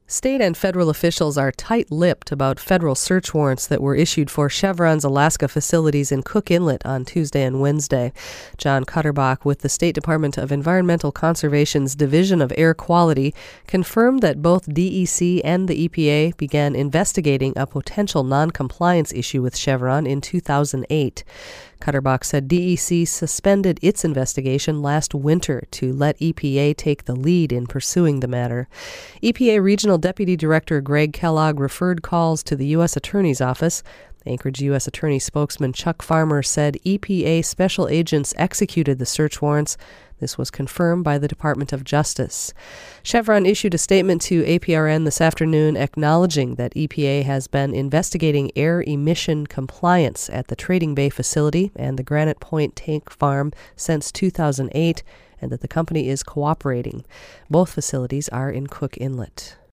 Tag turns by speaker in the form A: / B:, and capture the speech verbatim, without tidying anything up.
A: State and federal officials are tight-lipped about federal search warrants that were issued for Chevron's Alaska facilities in Cook Inlet on Tuesday and Wednesday. John Cutterbach with the State Department of Environmental Conservation's Division of Air Quality confirmed that both D E C and the E P A began investigating a potential non-compliance issue with Chevron in two thousand eight. Cutterbach said D E C suspended its investigation last winter to let E P A take the lead in pursuing the matter. E P A Regional Deputy Director Greg Kellogg referred calls to the U S Attorney's Office. Anchorage U S Attorney spokesman Chuck Farmer said E P A special agents executed the search warrants. This was confirmed by the Department of Justice. Chevron issued a statement to A P R N this afternoon acknowledging that E P A has been investigating air emission compliance at the Trading Bay facility and the Granite Point Tank Farm since two thousand eight, and that the company is cooperating. Both facilities are in Cook Inlet.